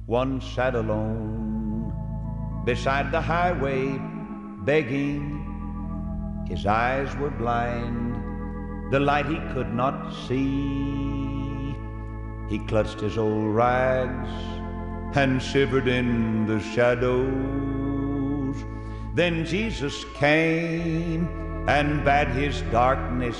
one sat alone beside the highway, begging. His eyes were blind, the light he could not see. He clutched his old rags and shivered in the shadows. Then Jesus came and bade his darkness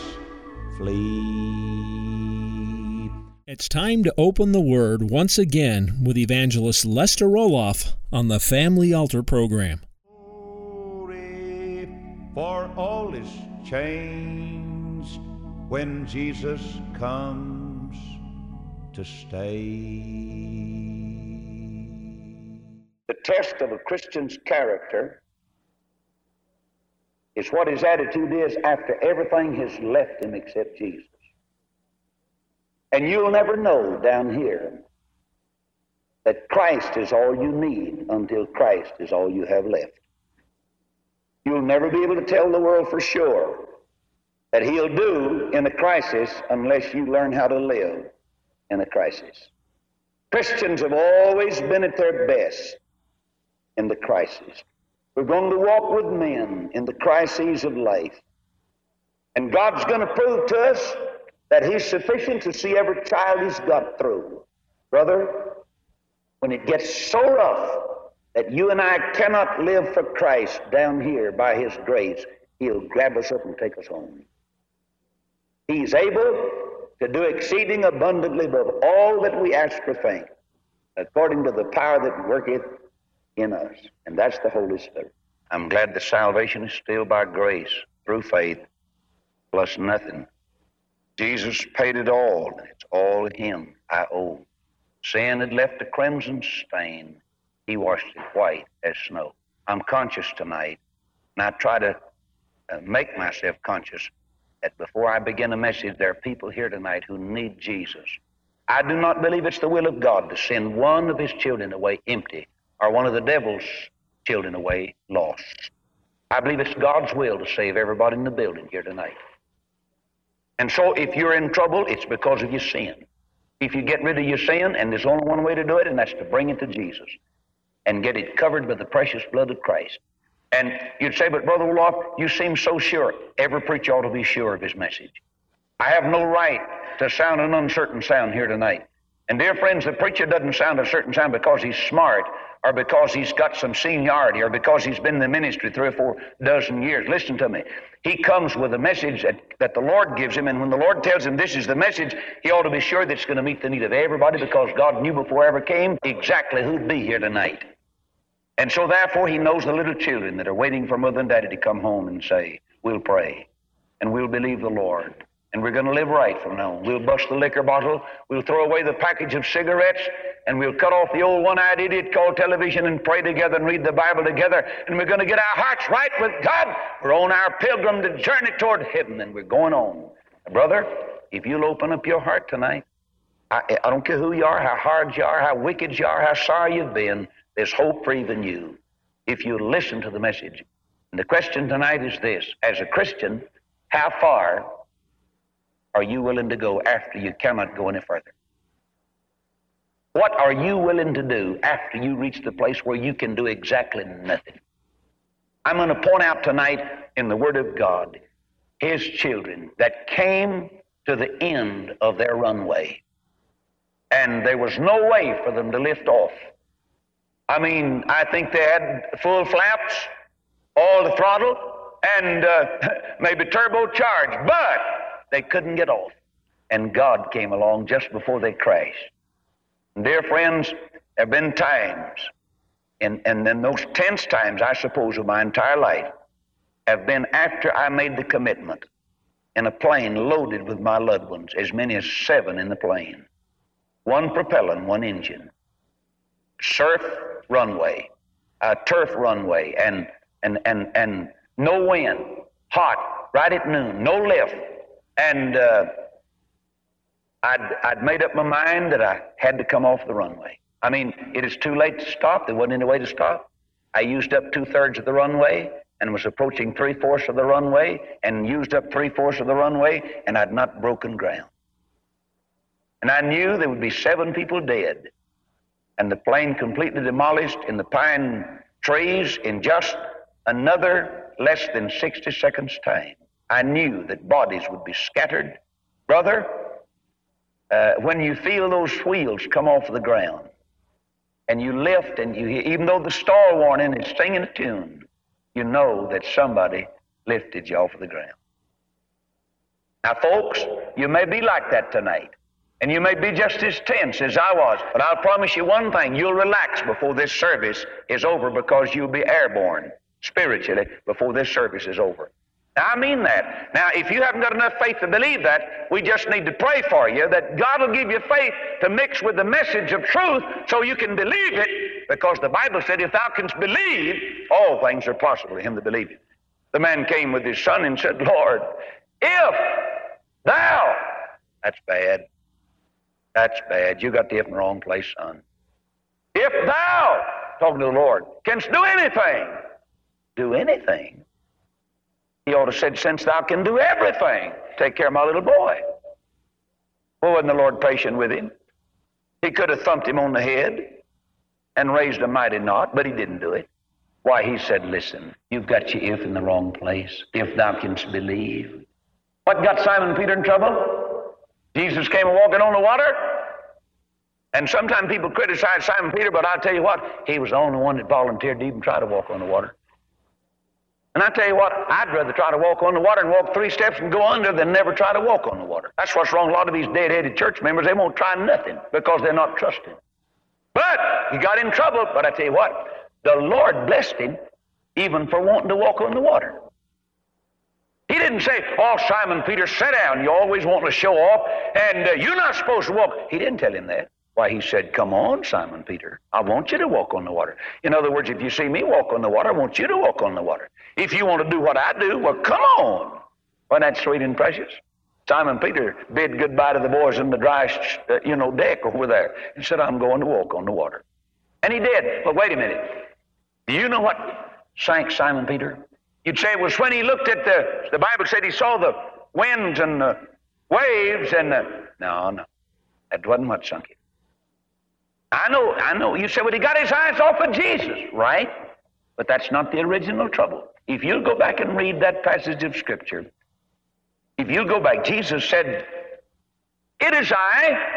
flee. It's time to open the Word once again with Evangelist Lester Roloff on the Family Altar program. Glory, for all is changed when Jesus comes to stay. The test of a Christian's character is what his attitude is after everything has left him except Jesus. And you'll never know down here that Christ is all you need until Christ is all you have left. You'll never be able to tell the world for sure that he'll do in a crisis unless you learn how to live in a crisis. Christians have always been at their best in the crisis. We're going to walk with men in the crises of life. And God's going to prove to us that he's sufficient to see every child he's got through. Brother, when it gets so rough that you and I cannot live for Christ down here by his grace, he'll grab us up and take us home. He's able to do exceeding abundantly above all that we ask or think, according to the power that worketh in us, and that's the Holy Spirit. I'm glad that salvation is still by grace, through faith, plus nothing. Jesus paid it all, and it's all him I owe. Sin had left a crimson stain. He washed it white as snow. I'm conscious tonight, and I try to make myself conscious that before I begin a message, there are people here tonight who need Jesus. I do not believe it's the will of God to send one of his children away empty, or one of the devil's children away lost. I believe it's God's will to save everybody in the building here tonight. And so if you're in trouble, it's because of your sin. If you get rid of your sin, and there's only one way to do it, and that's to bring it to Jesus and get it covered by the precious blood of Christ. And you'd say, but Brother Roloff, you seem so sure. Every preacher ought to be sure of his message. I have no right to sound an uncertain sound here tonight. And dear friends, the preacher doesn't sound a certain sound because he's smart, or because he's got some seniority, or because he's been in the ministry 3 or 4 dozen years. Listen to me. He comes with a message that the Lord gives him, and when the Lord tells him this is the message, he ought to be sure that it's going to meet the need of everybody, because God knew before I ever came exactly who'd be here tonight. And so therefore he knows the little children that are waiting for mother and daddy to come home and say, we'll pray, and we'll believe the Lord. And we're going to live right from now on. We'll bust the liquor bottle, we'll throw away the package of cigarettes, and we'll cut off the old one-eyed idiot called television and pray together and read the Bible together, and we're going to get our hearts right with God. We're on our pilgrim to journey toward heaven, and we're going on. Brother, if you'll open up your heart tonight, I don't care who you are, how hard you are, how wicked you are, how sorry you've been, there's hope for even you if you listen to the message. And the question tonight is this: as a Christian, how far are you willing to go after you cannot go any further? What are you willing to do after you reach the place where you can do exactly nothing? I'm going to point out tonight in the Word of God his children that came to the end of their runway, and there was no way for them to lift off. I mean, I think they had full flaps, all the throttle, and maybe turbocharged, but they couldn't get off. And God came along just before they crashed. And dear friends, there have been times, and then those tense times, I suppose, of my entire life have been after I made the commitment in a plane loaded with my loved ones, as many as 7 in the plane, 1 propeller and 1 engine, surf runway, turf runway, and no wind, hot, right at noon, no lift. And I'd made up my mind that I had to come off the runway. I mean, it is too late to stop. There wasn't any way to stop. I used up 2/3 of the runway and was approaching 3/4 of the runway and used up 3/4 of the runway, and I'd not broken ground. And I knew there would be 7 people dead and the plane completely demolished in the pine trees in just another less than 60 seconds time. I knew that bodies would be scattered. Brother, when you feel those wheels come off the ground and you lift and you hear, even though the star warning is singing a tune, you know that somebody lifted you off of the ground. Now, folks, you may be like that tonight, and you may be just as tense as I was, but I'll promise you one thing, you'll relax before this service is over, because you'll be airborne spiritually before this service is over. Now, I mean that. Now, if you haven't got enough faith to believe that, we just need to pray for you that God will give you faith to mix with the message of truth so you can believe it, because the Bible said, if thou canst believe, all things are possible to him that believeth. The man came with his son and said, Lord, if thou, that's bad. That's bad. You got the if in the wrong place, son. If thou, talking to the Lord, canst do anything, do anything. He ought to have said, since thou can do everything, take care of my little boy. Well, wasn't the Lord patient with him? He could have thumped him on the head and raised a mighty knot, but he didn't do it. Why, he said, listen, you've got your if in the wrong place. If thou canst believe. What got Simon Peter in trouble? Jesus came walking on the water. And sometimes people criticize Simon Peter, but I'll tell you what, he was the only one that volunteered to even try to walk on the water. And I tell you what, I'd rather try to walk on the water and walk 3 steps and go under than never try to walk on the water. That's what's wrong. A lot of these dead-headed church members, they won't try nothing because they're not trusting. But he got in trouble. But I tell you what, the Lord blessed him even for wanting to walk on the water. He didn't say, oh, Simon Peter, sit down. You always want to show off, and you're not supposed to walk. He didn't tell him that. Why, he said, come on, Simon Peter. I want you to walk on the water. In other words, if you see me walk on the water, I want you to walk on the water. If you want to do what I do, well, come on. Wasn't that sweet and precious? Simon Peter bid goodbye to the boys in the dry, deck over there and said, I'm going to walk on the water. And he did. But wait a minute. Do you know what sank Simon Peter? You'd say it was when he looked at the Bible said he saw the winds and the waves and no, that wasn't what sunk him. I know. You say, well, he got his eyes off of Jesus, right? But that's not the original trouble. If you'll go back and read that passage of Scripture, if you'll go back, Jesus said, it is I.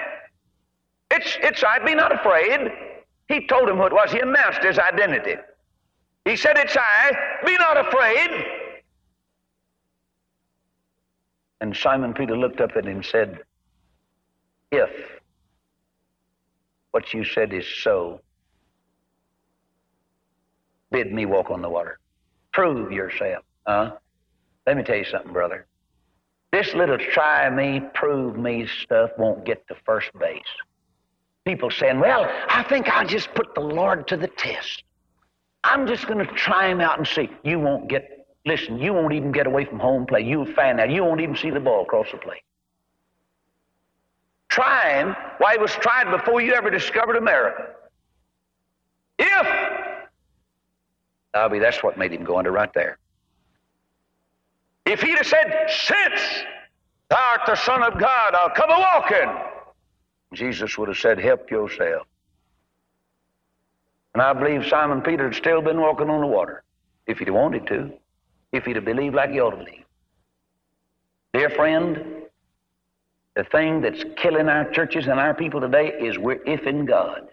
It's I, be not afraid. He told him who it was. He announced his identity. He said, it's I, be not afraid. And Simon Peter looked up at him and said, if what you said is so, bid me walk on the water. Prove yourself. Let me tell you something, brother. This little try me, prove me stuff won't get to first base. People saying, well, I think I'll just put the Lord to the test. I'm just going to try him out and see. You won't even get away from home plate. You'll find out. You won't even see the ball cross the plate. Trying, why, it was tried before you ever discovered America. That's what made him go under right there. If he'd have said, since thou art the Son of God, I'll come a-walking, Jesus would have said, help yourself. And I believe Simon Peter had still been walking on the water if he'd have wanted to, if he'd have believed like he ought to believe. Dear friend, the thing that's killing our churches and our people today is we're if in God.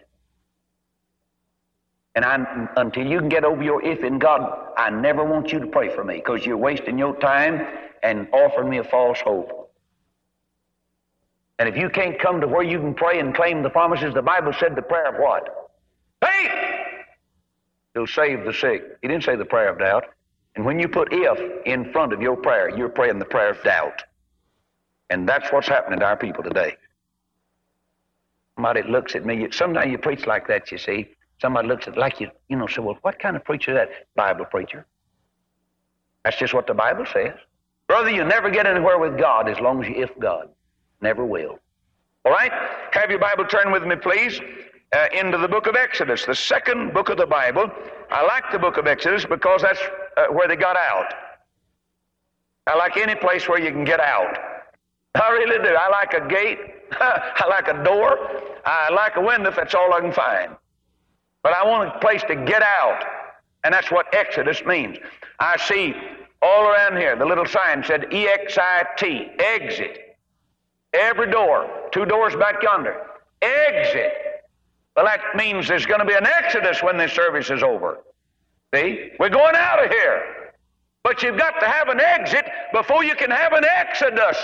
And until you can get over your if in God, I never want you to pray for me, because you're wasting your time and offering me a false hope. And if you can't come to where you can pray and claim the promises, the Bible said the prayer of what? Faith! He'll save the sick. He didn't say the prayer of doubt. And when you put if in front of your prayer, you're praying the prayer of doubt. And that's what's happening to our people today. Somebody looks at me. Sometimes you preach like that, you see. Somebody looks at it like say, well, what kind of preacher is that? Bible preacher. That's just what the Bible says. Brother, you never get anywhere with God as long as you if God. Never will. All right? Have your Bible turn with me, please, into the book of Exodus, the second book of the Bible. I like the book of Exodus because that's where they got out. I like any place where you can get out. I really do. I like a gate. I like a door. I like a window if that's all I can find. But I want a place to get out. And that's what Exodus means. I see all around here, the little sign said E-X-I-T, exit. Every door, 2 doors back yonder, exit. Well, that means there's going to be an exodus when this service is over. See? We're going out of here. But you've got to have an exit before you can have an exodus.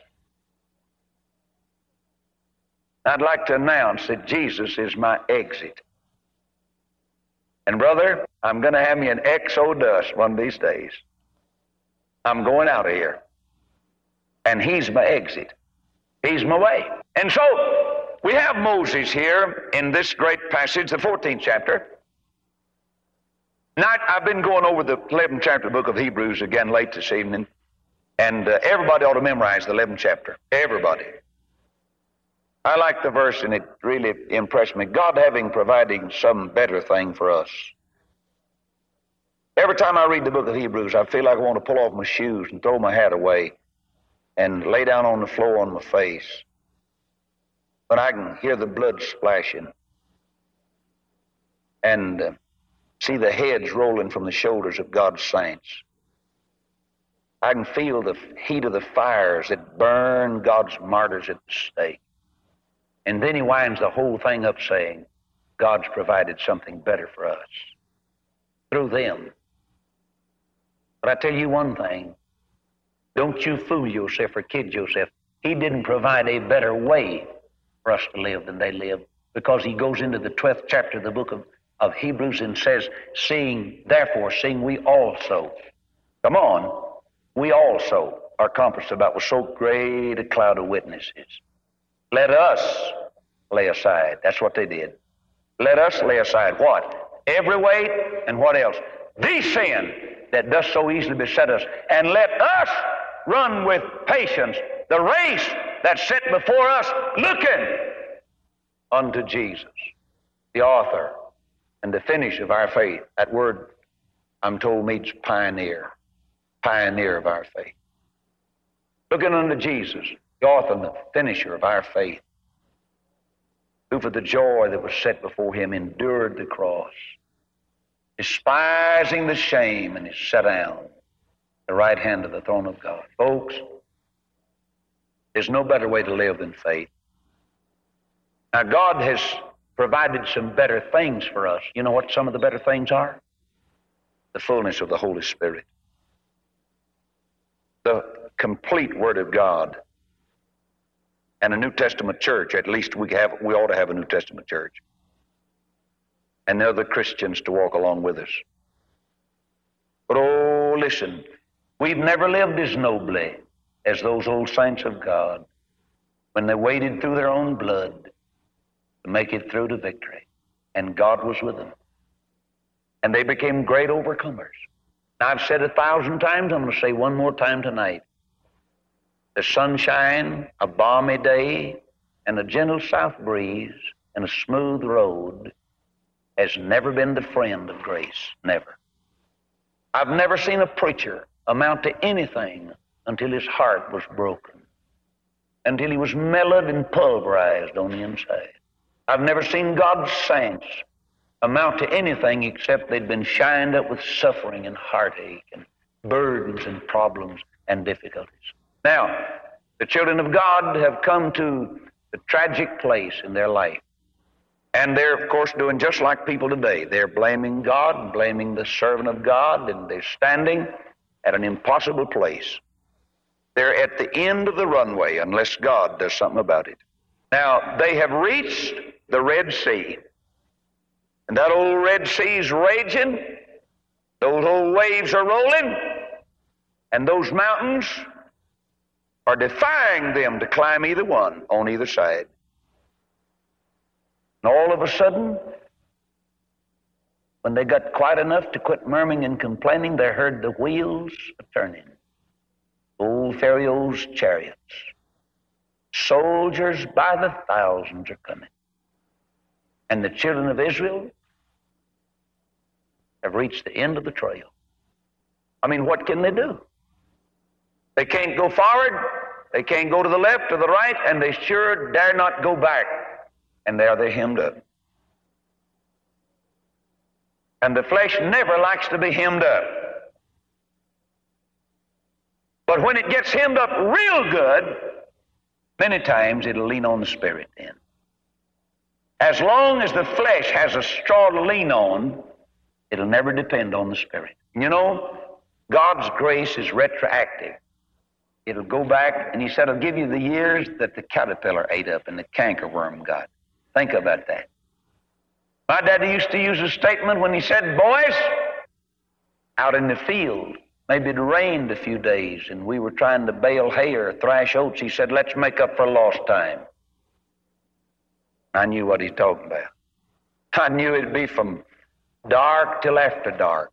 I'd like to announce that Jesus is my exit. And brother, I'm going to have me an exodus one of these days. I'm going out of here. And he's my exit. He's my way. And so we have Moses here in this great passage, the 14th chapter. Now, I've been going over the 11th chapter of the book of Hebrews again late this evening. And everybody ought to memorize the 11th chapter. Everybody. I like the verse, and it really impressed me. God having provided some better thing for us. Every time I read the book of Hebrews, I feel like I want to pull off my shoes and throw my hat away and lay down on the floor on my face. But I can hear the blood splashing and see the heads rolling from the shoulders of God's saints. I can feel the heat of the fires that burn God's martyrs at the stake. And then he winds the whole thing up saying, God's provided something better for us through them. But I tell you one thing, don't you fool yourself or kid yourself. He didn't provide a better way for us to live than they lived, because he goes into the 12th chapter of the book of Hebrews and says, seeing we also. Come on, we also are compassed about with so great a cloud of witnesses. Let us lay aside. That's what they did. Let us lay aside what? Every weight, and what else? The sin that does so easily beset us. And let us run with patience the race that's set before us, looking unto Jesus, the author and the finish of our faith. That word, I'm told, means pioneer. Pioneer of our faith. Looking unto Jesus, the author and the finisher of our faith, who for the joy that was set before him endured the cross, despising the shame, and is set down at the right hand of the throne of God. Folks, there's no better way to live than faith. Now, God has provided some better things for us. You know what some of the better things are? The fullness of the Holy Spirit. The complete Word of God. And a New Testament church. At least we ought to have a New Testament church. And other Christians to walk along with us. But oh, listen, we've never lived as nobly as those old saints of God when they waded through their own blood to make it through to victory. And God was with them. And they became great overcomers. Now, I've said 1,000 times, I'm going to say one more time tonight. The sunshine, a balmy day, and a gentle south breeze, and a smooth road has never been the friend of grace. Never. I've never seen a preacher amount to anything until his heart was broken, until he was mellowed and pulverized on the inside. I've never seen God's saints amount to anything except they'd been shined up with suffering and heartache and burdens and problems and difficulties. Now, the children of God have come to a tragic place in their life. And they're, of course, doing just like people today. They're blaming God, blaming the servant of God, and they're standing at an impossible place. They're at the end of the runway unless God does something about it. Now, they have reached the Red Sea. And that old Red Sea's raging. Those old waves are rolling. And those mountains are defying them to climb either one on either side. And all of a sudden, when they got quiet enough to quit murmuring and complaining, they heard the wheels a-turning. Old Pharaoh's chariots. Soldiers by the thousands are coming. And the children of Israel have reached the end of the trail. I mean, what can they do? They can't go forward, they can't go to the left or the right, and they sure dare not go back. And there they're hemmed up. And the flesh never likes to be hemmed up. But when it gets hemmed up real good, many times it'll lean on the Spirit then. As long as the flesh has a straw to lean on, it'll never depend on the Spirit. You know, God's grace is retroactive. It'll go back, and he said, I'll give you the years that the caterpillar ate up and the cankerworm got. Think about that. My daddy used to use a statement when he said, boys, out in the field, maybe it rained a few days, and we were trying to bale hay or thrash oats. He said, let's make up for lost time. I knew what he's talking about. I knew it'd be from dark till after dark.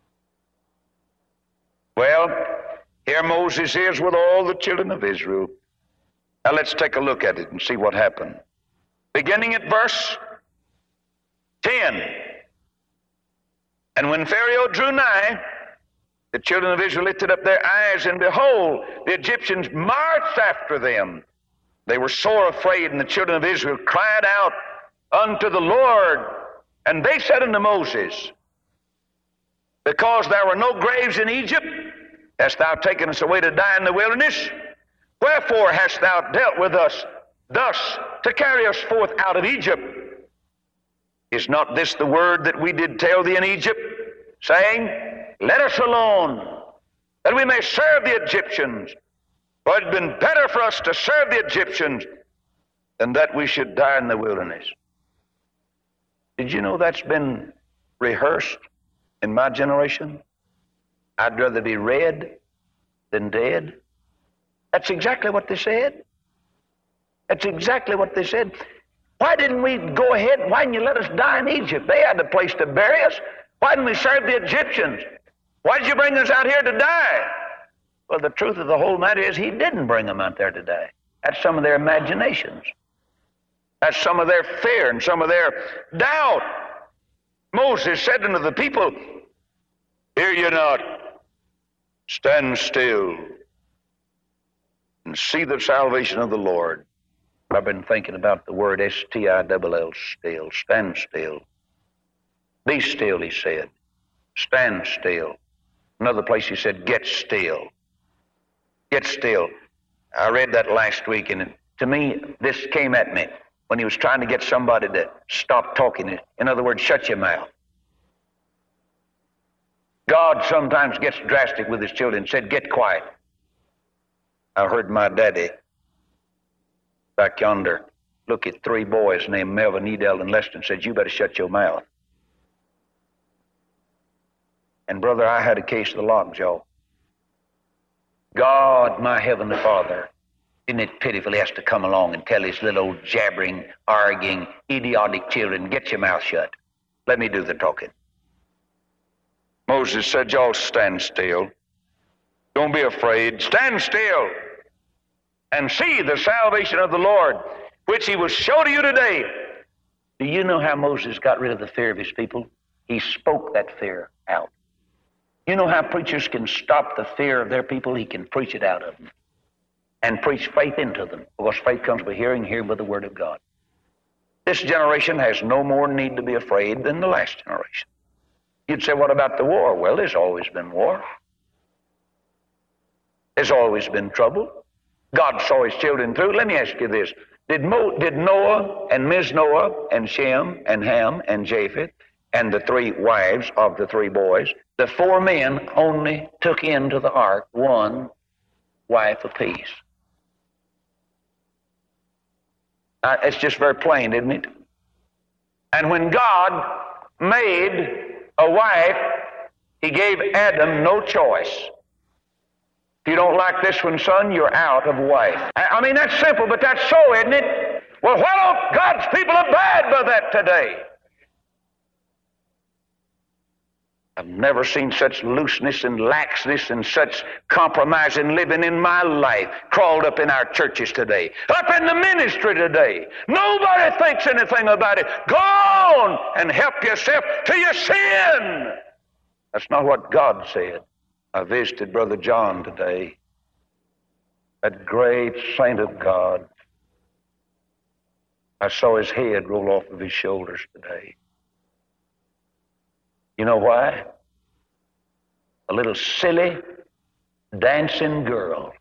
Well, here Moses is with all the children of Israel. Now let's take a look at it and see what happened. Beginning at verse 10. And when Pharaoh drew nigh, the children of Israel lifted up their eyes, and behold, the Egyptians marched after them. They were sore afraid, and the children of Israel cried out unto the Lord. And they said unto Moses, because there were no graves in Egypt, hast thou taken us away to die in the wilderness? Wherefore hast thou dealt with us thus to carry us forth out of Egypt? Is not this the word that we did tell thee in Egypt, saying, let us alone, that we may serve the Egyptians? For it had been better for us to serve the Egyptians than that we should die in the wilderness. Did you know that's been rehearsed in my generation? I'd rather be red than dead. That's exactly what they said. That's exactly what they said. Why didn't we go ahead? Why didn't you let us die in Egypt? They had a place to bury us. Why didn't we serve the Egyptians? Why did you bring us out here to die? Well, the truth of the whole matter is he didn't bring them out there to die. That's some of their imaginations. That's some of their fear and some of their doubt. Moses said unto the people, hear ye not, stand still and see the salvation of the Lord. I've been thinking about the word S-T-I-L-L, still. Stand still. Be still, he said. Stand still. Another place he said, get still. Get still. I read that last week, and to me, this came at me when he was trying to get somebody to stop talking. In other words, shut your mouth. God sometimes gets drastic with his children and said, get quiet. I heard my daddy back yonder look at three boys named Melvin, Edel, and Leston and said, you better shut your mouth. And brother, I had a case of the lockjaw. God, my heavenly Father, isn't it pitiful he has to come along and tell his little old jabbering, arguing, idiotic children, get your mouth shut. Let me do the talking. Moses said, y'all stand still. Don't be afraid. Stand still and see the salvation of the Lord, which he will show to you today. Do you know how Moses got rid of the fear of his people? He spoke that fear out. You know how preachers can stop the fear of their people? He can preach it out of them and preach faith into them, because faith comes by hearing, hearing by the word of God. This generation has no more need to be afraid than the last generation. You'd say, what about the war? Well, there's always been war. There's always been trouble. God saw his children through. Let me ask you this. Did Noah and Ms. Noah and Shem and Ham and Japheth and the three wives of the three boys, the four men only took into the ark one wife apiece? It's just very plain, isn't it? And when God made a wife, he gave Adam no choice. If you don't like this one, son, you're out of wife. I mean, that's simple, but that's so, isn't it? Well, why don't God's people abide by that today? I've never seen such looseness and laxness and such compromising living in my life crawled up in our churches today, up in the ministry today. Nobody thinks anything about it. Go on and help yourself to your sin. That's not what God said. I visited Brother John today, that great saint of God. I saw his head roll off of his shoulders today. You know why? A little silly, dancing girl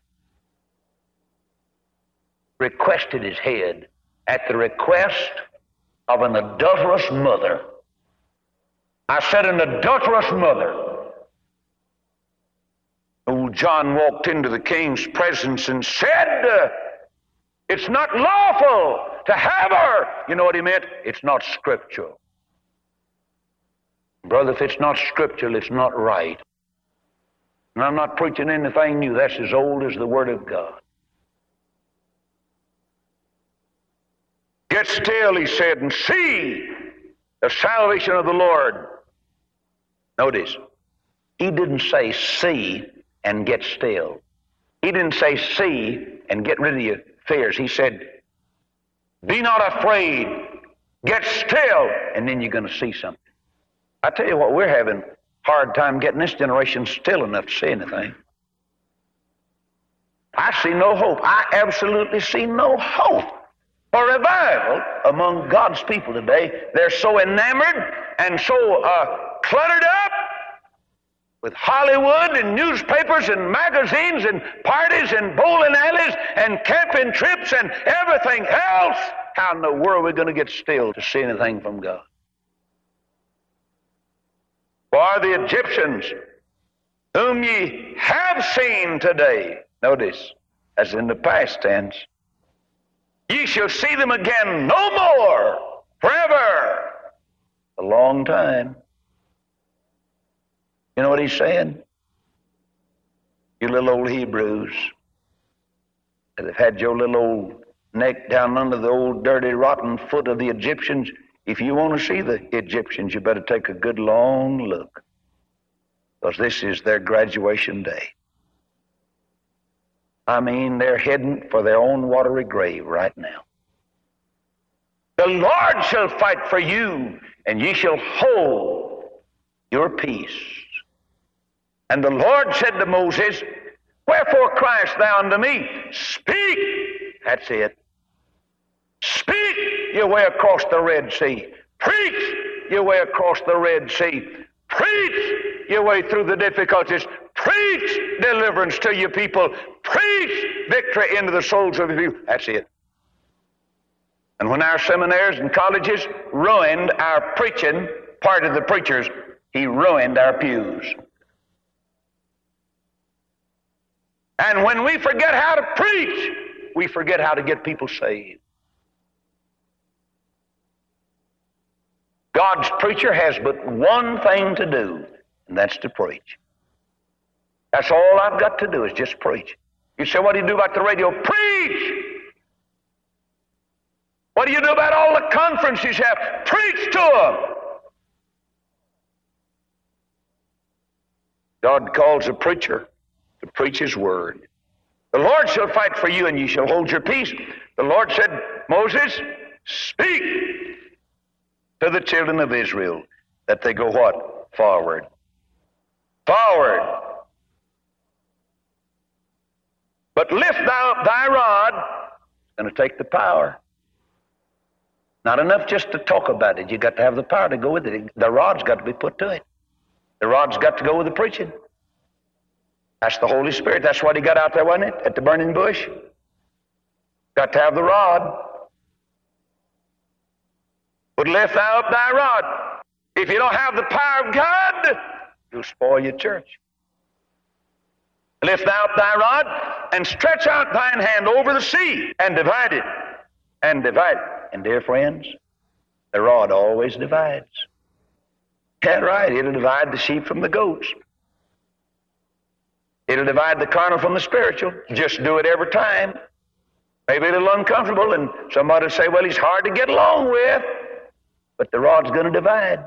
requested his head at the request of an adulterous mother. I said an adulterous mother. Old John walked into the king's presence and said, it's not lawful to have her. You know what he meant? It's not scriptural. Brother, if it's not scriptural, it's not right. And I'm not preaching anything new. That's as old as the Word of God. Get still, he said, and see the salvation of the Lord. Notice, he didn't say see and get still. He didn't say see and get rid of your fears. He said, be not afraid, get still, and then you're going to see something. I tell you what, we're having a hard time getting this generation still enough to see anything. I see no hope. I absolutely see no hope for revival among God's people today. They're so enamored and so cluttered up with Hollywood and newspapers and magazines and parties and bowling alleys and camping trips and everything else. How in the world are we going to get still to see anything from God? For the Egyptians whom ye have seen today, notice, as in the past tense, ye shall see them again no more, forever. A long time. You know what he's saying? You little old Hebrews that have had your little old neck down under the old dirty rotten foot of the Egyptians. If you want to see the Egyptians, you better take a good long look, because this is their graduation day. I mean, they're heading for their own watery grave right now. The Lord shall fight for you, and ye shall hold your peace. And the Lord said to Moses, wherefore criest thou unto me? Speak. That's it. Speak your way across the Red Sea. Preach your way across the Red Sea. Preach your way through the difficulties. Preach deliverance to your people. Preach victory into the souls of your people. That's it. And when our seminaries and colleges ruined our preaching, part of the preachers, he ruined our pews. And when we forget how to preach, we forget how to get people saved. God's preacher has but one thing to do, and that's to preach. That's all I've got to do is just preach. You say, what do you do about the radio? Preach! What do you do about all the conferences you have? Preach to them! God calls a preacher to preach his word. The Lord shall fight for you, and ye shall hold your peace. The Lord said, Moses, speak to the children of Israel that they go what? Forward. Forward. But lift thou up thy rod. It's going to take the power. Not enough just to talk about it. You got to have the power to go with it. The rod's got to be put to it. The rod's got to go with the preaching. That's the Holy Spirit. That's what he got out there, wasn't it? At the burning bush. Got to have the rod. But lift thou up thy rod. If you don't have the power of God, you'll spoil your church. Lift thou up thy rod, and stretch out thine hand over the sea, and divide it, and divide it. And dear friends, the rod always divides. Yeah, right, it'll divide the sheep from the goats. It'll divide the carnal from the spiritual. Just do it every time. Maybe a little uncomfortable, and somebody will say, well, he's hard to get along with. But the rod's going to divide.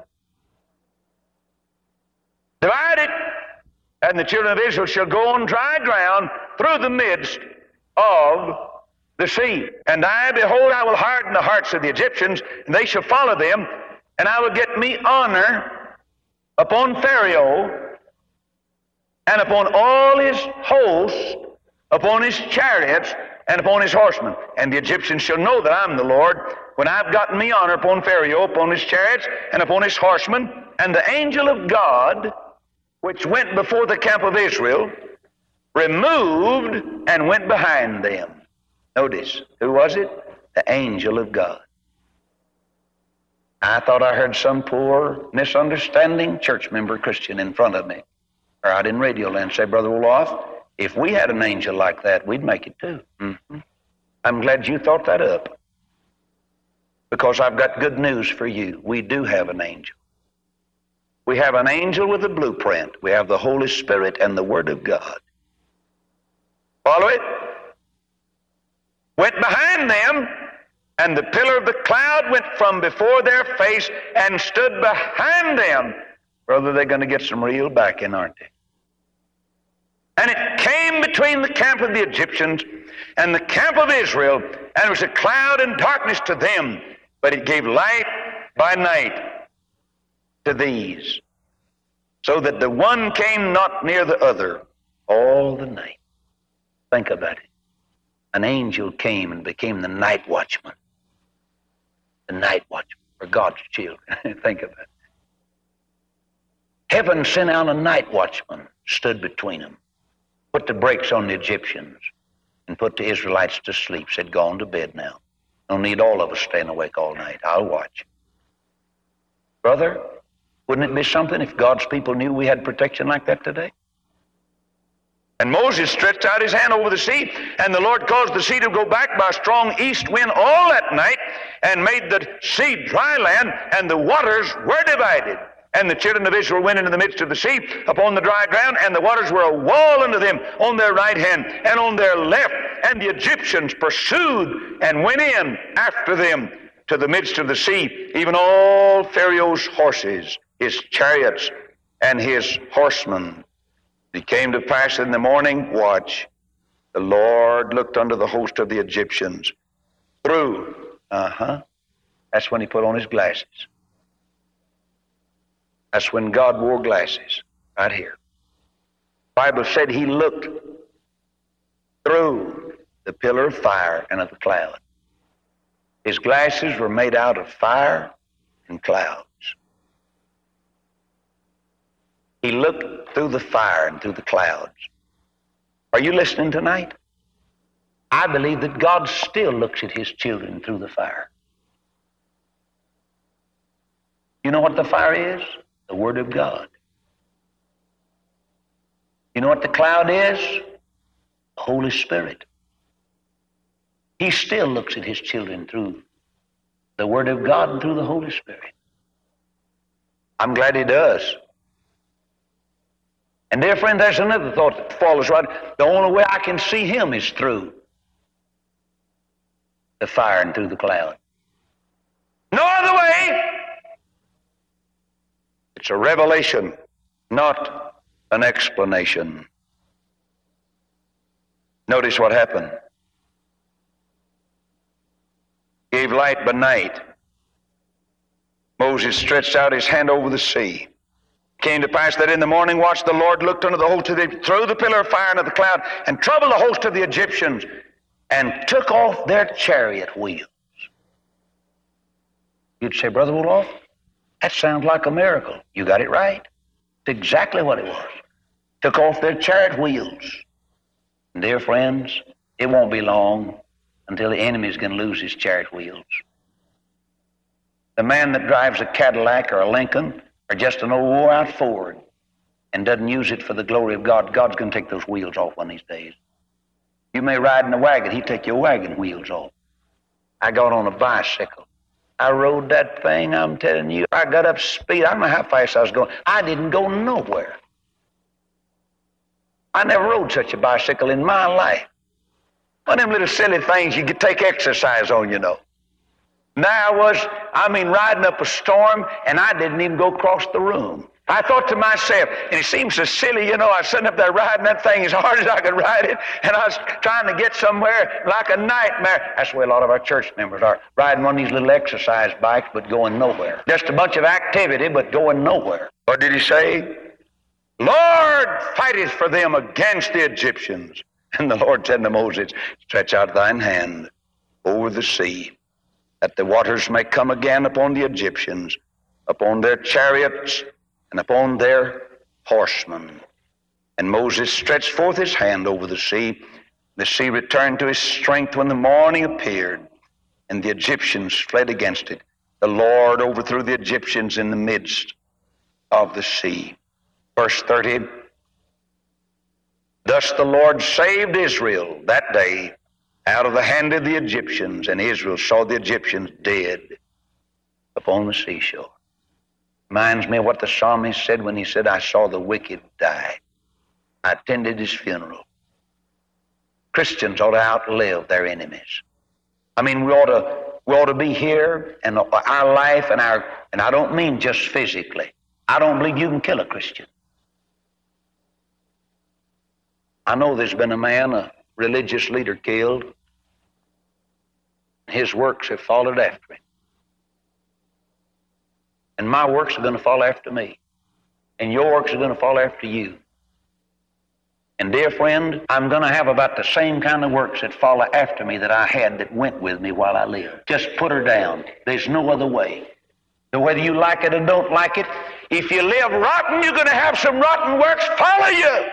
Divide it, and the children of Israel shall go on dry ground through the midst of the sea. And I, behold, I will harden the hearts of the Egyptians, and they shall follow them, and I will get me honor upon Pharaoh, and upon all his hosts, upon his chariots, and upon his horsemen. And the Egyptians shall know that I'm the Lord, when I've gotten me honor upon Pharaoh, upon his chariots, and upon his horsemen, And the angel of God, which went before the camp of Israel, removed and went behind them. Notice, who was it? The angel of God. I thought I heard some poor, misunderstanding church member Christian in front of me, or out in radio land, say, Brother Roloff, if we had an angel like that, we'd make it too. I'm glad you thought that up, because I've got good news for you. We do have an angel. We have an angel with a blueprint. We have the Holy Spirit and the Word of God. Follow it? Went behind them, and the pillar of the cloud went from before their face and stood behind them. Brother, they're going to get some real backing, aren't they? And it came between the camp of the Egyptians and the camp of Israel, and it was a cloud and darkness to them, but it gave light by night to these, so that the one came not near the other all the night. Think about it. An angel came and became the night watchman. The night watchman for God's children. Think about it. Heaven sent out a night watchman, stood between them, put the brakes on the Egyptians, and put the Israelites to sleep. Said, go on to bed now. Don't need all of us staying awake all night. I'll watch. Brother, wouldn't it be something if God's people knew we had protection like that today? And Moses stretched out his hand over the sea, and the Lord caused the sea to go back by a strong east wind all that night, and made the sea dry land, and the waters were divided. And the children of Israel went into the midst of the sea upon the dry ground, and the waters were a wall unto them on their right hand and on their left. And the Egyptians pursued and went in after them to the midst of the sea, even all Pharaoh's horses, his chariots, and his horsemen. It came to pass in the morning watch, the Lord looked unto the host of the Egyptians through. That's when he put on his glasses. That's when God wore glasses, right here. The Bible said he looked through the pillar of fire and of the cloud. His glasses were made out of fire and clouds. He looked through the fire and through the clouds. Are you listening tonight? I believe that God still looks at his children through the fire. You know what the fire is? The Word of God. You know what the cloud is? The Holy Spirit. He still looks at his children through the Word of God and through the Holy Spirit. I'm glad he does. And dear friend, there's another thought that follows right. The only way I can see him is through the fire and through the cloud. No other way. It's a revelation, not an explanation. Notice what happened. Gave light by night. Moses stretched out his hand over the sea. Came to pass that in the morning watch the Lord looked unto the host of the, through the pillar of fire and of the cloud, and troubled the host of the Egyptians, and took off their chariot wheels. You'd say, Brother Roloff, that sounds like a miracle. You got it right. It's exactly what it was. Took off their chariot wheels. And dear friends, it won't be long until the enemy's going to lose his chariot wheels. The man that drives a Cadillac or a Lincoln or just an old wore-out Ford and doesn't use it for the glory of God, God's going to take those wheels off one of these days. You may ride in a wagon. He'll take your wagon wheels off. I got on a bicycle. I rode that thing, I'm telling you. I got up speed. I don't know how fast I was going. I didn't go nowhere. I never rode such a bicycle in my life. One of them little silly things you could take exercise on, you know. Now I was riding up a storm, and I didn't even go across the room. I thought to myself, and it seems so silly, you know, I was sitting up there riding that thing as hard as I could ride it, and I was trying to get somewhere like a nightmare. That's the way a lot of our church members are, riding one of these little exercise bikes, but going nowhere. Just a bunch of activity, but going nowhere. What did he say? Lord fighteth for them against the Egyptians. And the Lord said to Moses, stretch out thine hand over the sea, that the waters may come again upon the Egyptians upon their chariots, and upon their horsemen. And Moses stretched forth his hand over the sea. The sea returned to his strength when the morning appeared, and the Egyptians fled against it. The Lord overthrew the Egyptians in the midst of the sea. Verse 30, thus the Lord saved Israel that day out of the hand of the Egyptians, and Israel saw the Egyptians dead upon the seashore. Reminds me of what the psalmist said when he said, I saw the wicked die. I attended his funeral. Christians ought to outlive their enemies. I mean, we ought to be here, and our life and I don't mean just physically. I don't believe you can kill a Christian. I know there's been a man, a religious leader, killed. His works have followed after him. And my works are going to follow after me. And your works are going to follow after you. And dear friend, I'm going to have about the same kind of works that follow after me that I had that went with me while I lived. Just put her down. There's no other way. So whether you like it or don't like it, if you live rotten, you're going to have some rotten works follow you.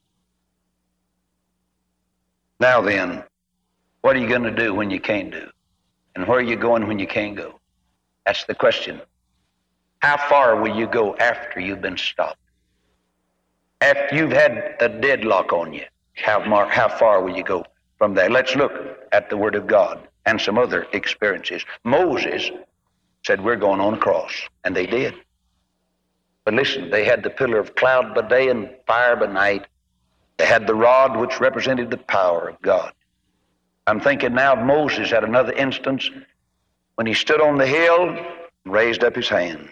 Now then, what are you going to do when you can't do? And where are you going when you can't go? That's the question. How far will you go after you've been stopped? After you've had a deadlock on you, how far will you go from there? Let's look at the Word of God and some other experiences. Moses said, we're going on across, and they did. But listen, they had the pillar of cloud by day and fire by night. They had the rod which represented the power of God. I'm thinking now of Moses at another instance when he stood on the hill and raised up his hands.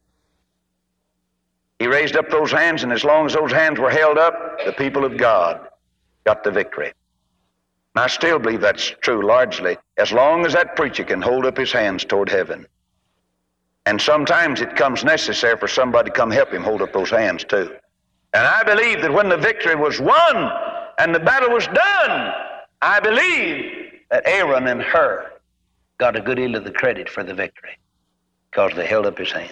He raised up those hands, and as long as those hands were held up, the people of God got the victory. And I still believe that's true largely, as long as that preacher can hold up his hands toward heaven. And sometimes it comes necessary for somebody to come help him hold up those hands too. And I believe that when the victory was won and the battle was done, I believe that Aaron and Hur got a good deal of the credit for the victory because they held up his hands.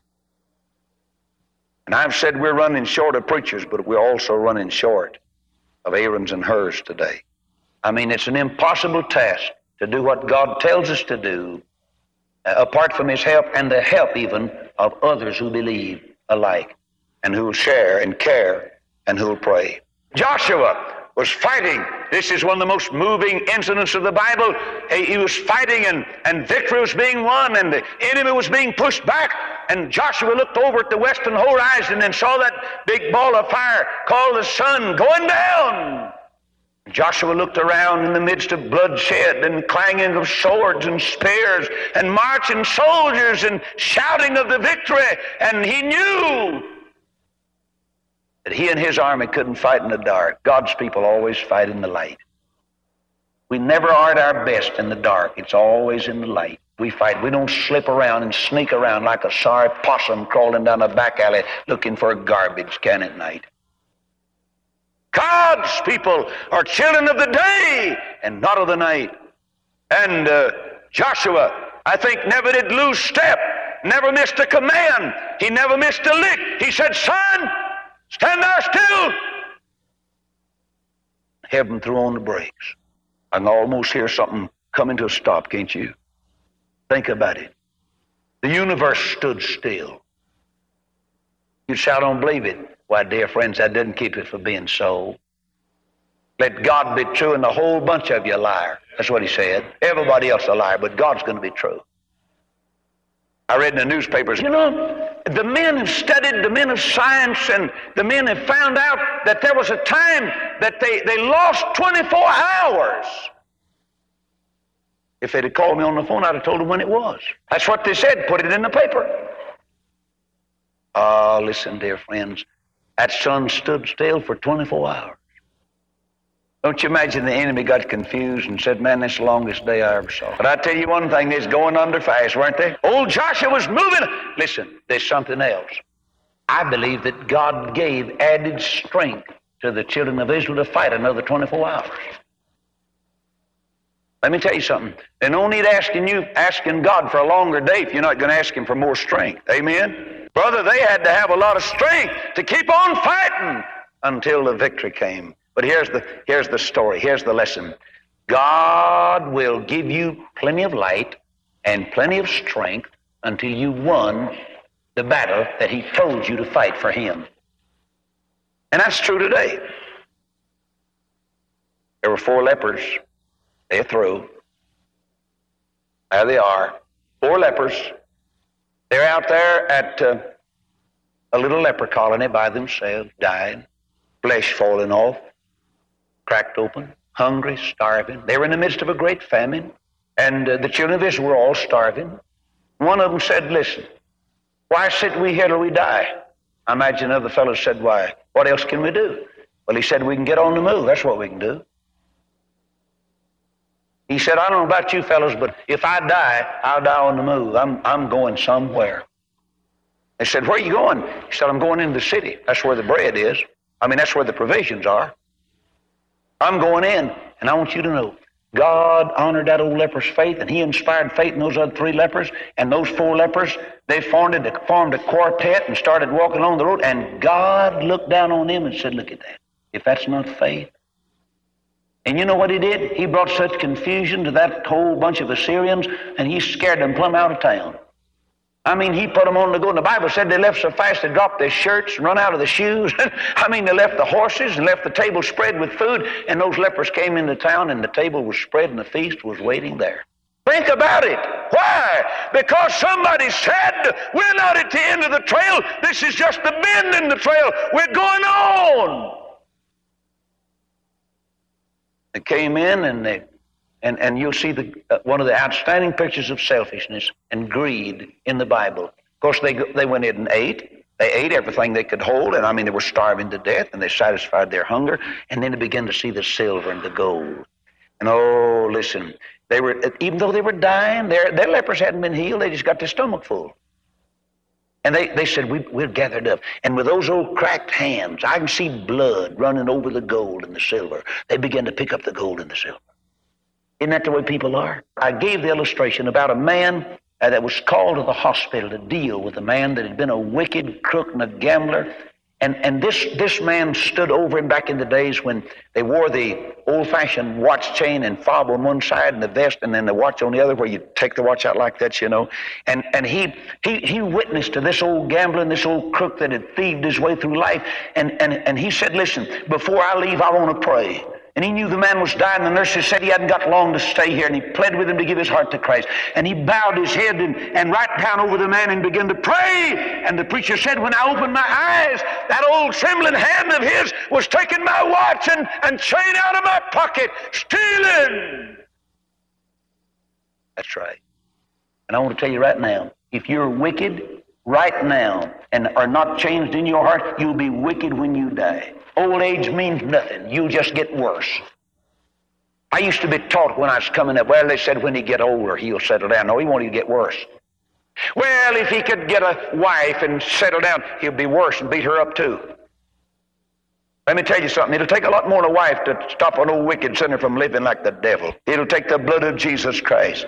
And I've said we're running short of preachers, but we're also running short of Aaron's and Hurs today. I mean, it's an impossible task to do what God tells us to do apart from his help and the help even of others who believe alike and who will share and care and who will pray. Joshua was fighting. This is one of the most moving incidents of the Bible. He was fighting and victory was being won and the enemy was being pushed back. And Joshua looked over at the western horizon and saw that big ball of fire called the sun going down. Joshua looked around in the midst of bloodshed and clanging of swords and spears and marching soldiers and shouting of the victory. And he knew that he and his army couldn't fight in the dark. God's people always fight in the light. We never are at our best in the dark. It's always in the light. We fight. We don't slip around and sneak around like a sorry possum crawling down a back alley looking for a garbage can at night. God's people are children of the day and not of the night. And Joshua, I think, never did lose step, never missed a command. He never missed a lick. He said, son, stand there still. Heaven threw on the brakes. I can almost hear something coming to a stop, can't you? Think about it. The universe stood still. You say, I don't believe it. Why, dear friends, that didn't keep it from being so. Let God be true and the whole bunch of you a liar. That's what he said. Everybody else a liar, but God's going to be true. I read in the newspapers, you know, the men have studied, the men of science, and the men have found out that there was a time that they lost 24 hours. If they'd have called me on the phone, I'd have told them when it was. That's what they said. Put it in the paper. Oh, listen, dear friends. That sun stood still for 24 hours. Don't you imagine the enemy got confused and said, man, that's the longest day I ever saw. But I tell you one thing, they's going under fast, weren't they? Old Joshua was moving. Listen, there's something else. I believe that God gave added strength to the children of Israel to fight another 24 hours. Let me tell you something. There's no need asking God for a longer day if you're not going to ask Him for more strength. Amen? Brother, they had to have a lot of strength to keep on fighting until the victory came. But here's the story. Here's the lesson. God will give you plenty of light and plenty of strength until you won the battle that He told you to fight for Him. And that's true today. There were 4 lepers. They're through. There they are. 4 lepers. They're out there at a little leper colony by themselves, dying, flesh falling off, cracked open, hungry, starving. They were in the midst of a great famine, and the children of Israel were all starving. One of them said, listen, why sit we here till we die? I imagine another fellow said, why, what else can we do? Well, he said, we can get on the move. That's what we can do. He said, I don't know about you fellows, but if I die, I'll die on the move. I'm going somewhere. They said, where are you going? He said, I'm going into the city. That's where the bread is. That's where the provisions are. I'm going in, and I want you to know, God honored that old leper's faith, and He inspired faith in those other 3 lepers, and those 4 lepers, they formed a quartet and started walking along the road, and God looked down on them and said, look at that. If that's not faith. And you know what He did? He brought such confusion to that whole bunch of Assyrians, and He scared them plumb out of town. He put them on the go. And the Bible said they left so fast they dropped their shirts and run out of the shoes. They left the horses and left the table spread with food. And those lepers came into town, and the table was spread and the feast was waiting there. Think about it. Why? Because somebody said, we're not at the end of the trail. This is just the bend in the trail. We're going on. They came in, and you'll see one of the outstanding pictures of selfishness and greed in the Bible. Of course, they went in and ate. They ate everything they could hold, and they were starving to death, and they satisfied their hunger, and then they began to see the silver and the gold. And oh, listen, even though they were dying, their lepers hadn't been healed, they just got their stomach full. And they said, we're gathered up. And with those old cracked hands, I can see blood running over the gold and the silver. They began to pick up the gold and the silver. Isn't that the way people are? I gave the illustration about a man that was called to the hospital to deal with a man that had been a wicked crook and a gambler. And this man stood over him back in the days when they wore the old-fashioned watch chain and fob on one side and the vest and then the watch on the other, where you take the watch out like that, And he witnessed to this old gambler and this old crook that had thieved his way through life. And he said, listen, before I leave, I want to pray. And he knew the man was dying. The nurses said he hadn't got long to stay here, and he pled with him to give his heart to Christ. And he bowed his head and right down over the man and began to pray. And the preacher said, when I opened my eyes, that old trembling hand of his was taking my watch and chain out of my pocket, stealing. That's right. And I want to tell you right now, if you're wicked right now and are not changed in your heart, you'll be wicked when you die. Old age means nothing. You'll just get worse. I used to be taught when I was coming up, well, they said when he get older, he'll settle down. No, he won't even get worse. Well, if he could get a wife and settle down, he'll be worse and beat her up too. Let me tell you something. It'll take a lot more than a wife to stop an old wicked sinner from living like the devil. It'll take the blood of Jesus Christ.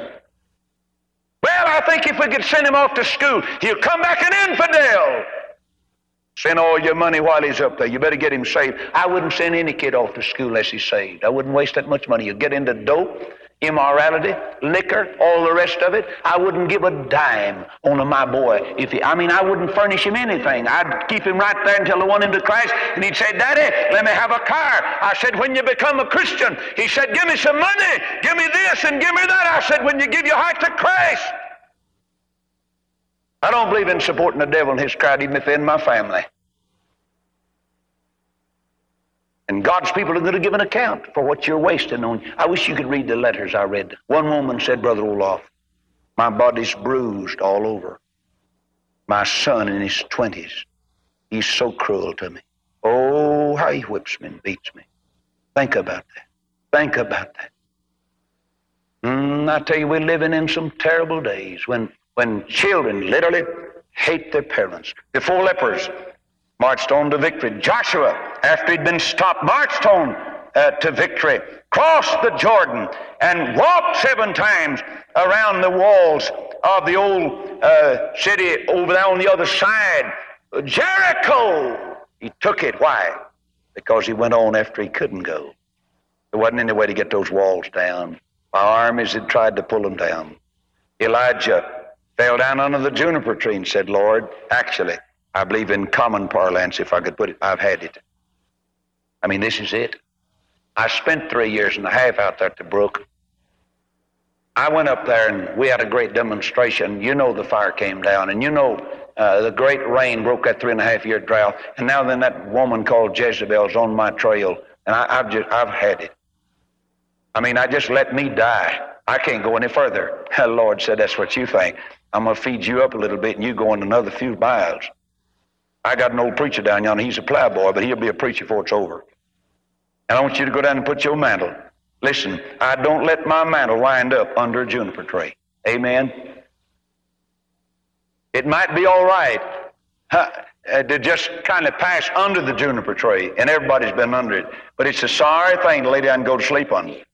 Well, I think if we could send him off to school, he'll come back an infidel. Send all your money while he's up there. You better get him saved. I wouldn't send any kid off to school unless he's saved. I wouldn't waste that much money. You get into dope, immorality, liquor, all the rest of it. I wouldn't give a dime on my boy. I wouldn't furnish him anything. I'd keep him right there until I won him to Christ. And he'd say, Daddy, let me have a car. I said, when you become a Christian. He said, give me some money. Give me this and give me that. I said, when you give your heart to Christ. I don't believe in supporting the devil and his crowd, even if they're in my family. And God's people are going to give an account for what you're wasting on. I wish you could read the letters I read. One woman said, Brother Olaf, my body's bruised all over. My son in his 20s, he's so cruel to me. Oh, how he whips me and beats me. Think about that. Think about that. I tell you, we're living in some terrible days when children literally hate their parents. The 4 lepers marched on to victory. Joshua, after he'd been stopped, marched on to victory. crossed the Jordan, and walked 7 times around the walls of the old city over there on the other side, Jericho. He took it. Why? Because he went on after he couldn't go. There wasn't any way to get those walls down. Our armies had tried to pull them down. Elijah fell down under the juniper tree and said, Lord, actually, I believe in common parlance, if I could put it, I've had it. I mean, this is it. I spent 3 years and a half out there at the brook. I went up there and we had a great demonstration. You know the fire came down, and you know the great rain broke that 3.5-year drought. And now then that woman called Jezebel's on my trail, and I've had it. I mean, I just let me die. I can't go any further. The Lord said, that's what you think. I'm going to feed you up a little bit and you go on another few miles. I got an old preacher down yonder. He's a plowboy, but he'll be a preacher before it's over. And I want you to go down and put your mantle. Listen, I don't let my mantle wind up under a juniper tree. Amen? It might be all right to just kind of pass under the juniper tree, and everybody's been under it. But it's a sorry thing to lay down and go to sleep under it.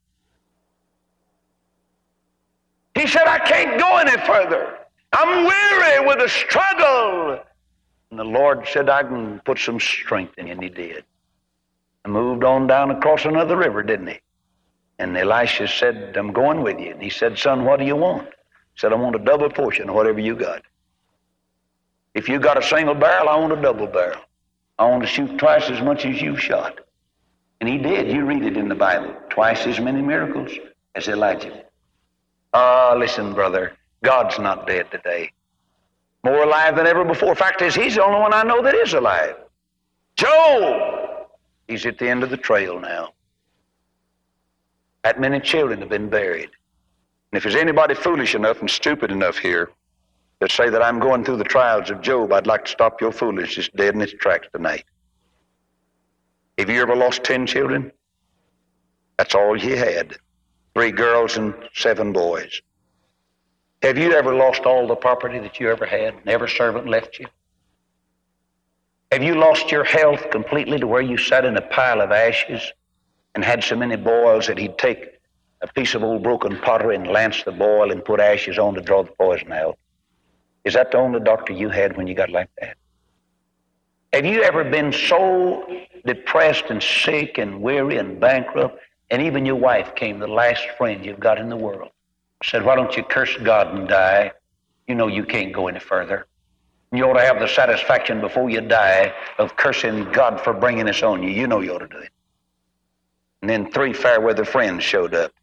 He said, I can't go any further. I'm weary with the struggle. And the Lord said, I can put some strength in you, and he did. And moved on down across another river, didn't he? And Elisha said, I'm going with you. And he said, son, what do you want? He said, I want a double portion of whatever you got. If you got a single barrel, I want a double barrel. I want to shoot twice as much as you shot. And he did. You read it in the Bible. Twice as many miracles as Elijah. Listen, brother, God's not dead today. More alive than ever before. Fact is, he's the only one I know that is alive. Job! He's at the end of the trail now. That many children have been buried. And if there's anybody foolish enough and stupid enough here to say that I'm going through the trials of Job, I'd like to stop your foolishness dead in its tracks tonight. Have you ever lost 10 children? That's all you had. 3 girls and 7 boys. Have you ever lost all the property that you ever had and every servant left you? Have you lost your health completely to where you sat in a pile of ashes and had so many boils that he'd take a piece of old broken pottery and lance the boil and put ashes on to draw the poison out? Is that the only doctor you had when you got like that? Have you ever been so depressed and sick and weary and bankrupt, and even your wife came, the last friend you've got in the world, said, why don't you curse God and die? You know you can't go any further. You ought to have the satisfaction before you die of cursing God for bringing this on you. You know you ought to do it. And then 3 fair-weather friends showed up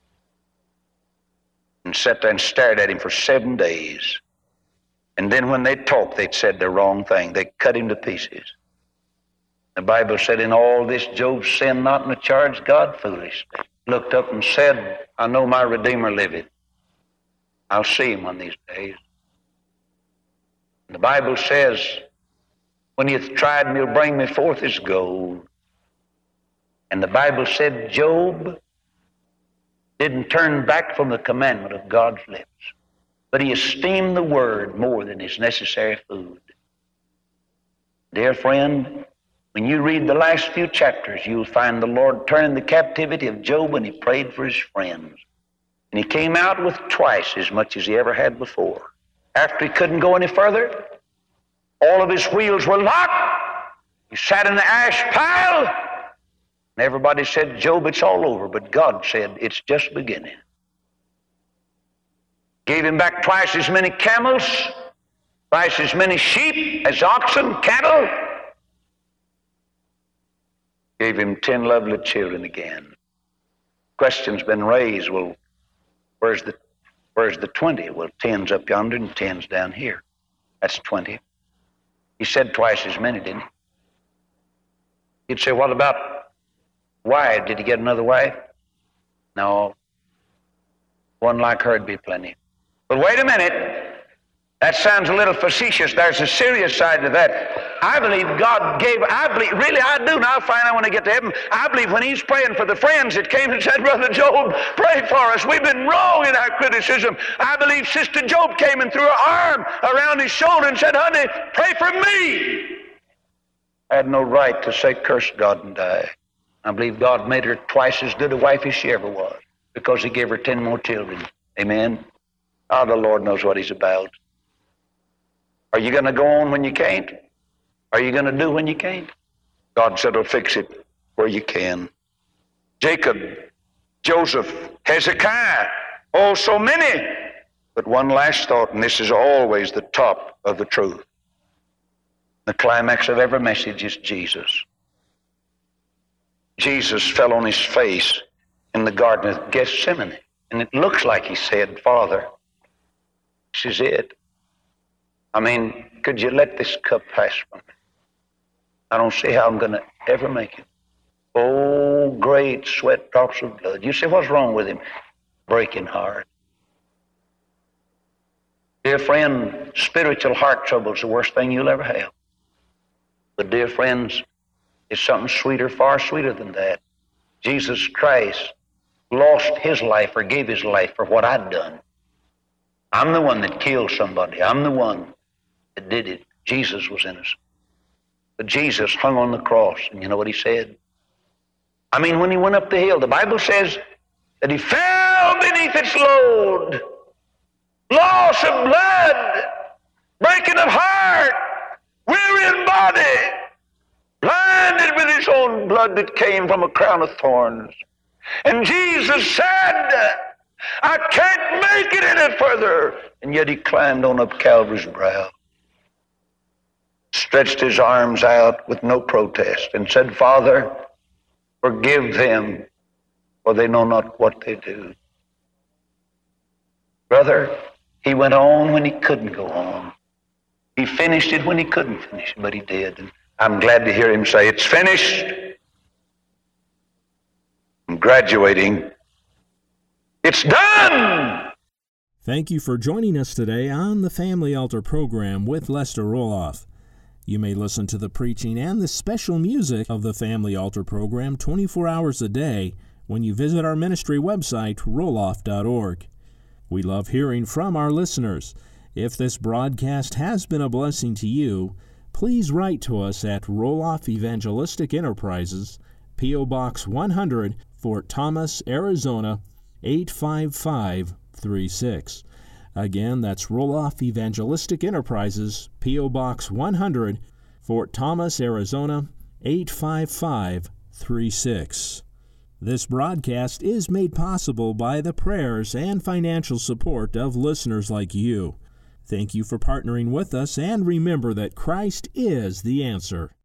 and sat there and stared at him for 7 days. And then when they talked, they'd said the wrong thing. They cut him to pieces. The Bible said, in all this, Job sinned not, and charged God foolish. Looked up and said, I know my Redeemer liveth. I'll see him one of these days. And the Bible says, when he hath tried me, he'll bring me forth as gold. And the Bible said Job didn't turn back from the commandment of God's lips, but he esteemed the word more than his necessary food. Dear friend, when you read the last few chapters, you'll find the Lord turning the captivity of Job when he prayed for his friends. And he came out with twice as much as he ever had before. After he couldn't go any further, all of his wheels were locked. He sat in the ash pile, and everybody said, Job, it's all over. But God said, it's just beginning. Gave him back twice as many camels, twice as many sheep as oxen, cattle. Gave him 10 lovely children again. Question's been raised, well, where's the 20? Well, 10's up yonder and 10's down here. That's 20. He said twice as many, didn't he? You'd say, what about wife? Did he get another wife? No. One like her'd be plenty. But wait a minute. That sounds a little facetious. There's a serious side to that. I believe God gave, really I do, and I'll find out when I get to heaven, I believe when he's praying for the friends that came and said, Brother Job, pray for us. We've been wrong in our criticism. I believe Sister Job came and threw her arm around his shoulder and said, honey, pray for me. I had no right to say, curse God and die. I believe God made her twice as good a wife as she ever was because He gave her 10 more children. Amen. Oh, the Lord knows what He's about. Are you going to go on when you can't? Are you going to do when you can't? God said, I'll fix it where you can. Jacob, Joseph, Hezekiah, oh, so many. But one last thought, and this is always the top of the truth. The climax of every message is Jesus. Jesus fell on His face in the Garden of Gethsemane. And it looks like He said, Father, this is it. I mean, could you let this cup pass from me? I don't see how I'm going to ever make it. Oh, great sweat drops of blood. You say, what's wrong with Him? Breaking heart. Dear friend, spiritual heart trouble is the worst thing you'll ever have. But dear friends, it's something sweeter, far sweeter than that. Jesus Christ lost His life or gave His life for what I'd done. I'm the one that killed somebody. I'm the one that did it. Jesus was innocent. But Jesus hung on the cross, and you know what He said? I mean, when He went up the hill, the Bible says that He fell beneath its load. Loss of blood, breaking of heart, weary in body, blinded with His own blood that came from a crown of thorns. And Jesus said, I can't make it any further. And yet He climbed on up Calvary's brow, stretched His arms out with no protest, and said, Father, forgive them, for they know not what they do. Brother, He went on when He couldn't go on. He finished it when He couldn't finish it, but He did. And I'm glad to hear Him say, it's finished. I'm graduating. It's done! Thank you for joining us today on the Family Altar program with Lester Roloff. You may listen to the preaching and the special music of the Family Altar program 24 hours a day when you visit our ministry website, roloff.org. We love hearing from our listeners. If this broadcast has been a blessing to you, please write to us at Roloff Evangelistic Enterprises, P.O. Box 100, Fort Thomas, Arizona, 85536. Again, that's Roloff Evangelistic Enterprises, P.O. Box 100, Fort Thomas, Arizona, 85536. This broadcast is made possible by the prayers and financial support of listeners like you. Thank you for partnering with us, and remember that Christ is the answer.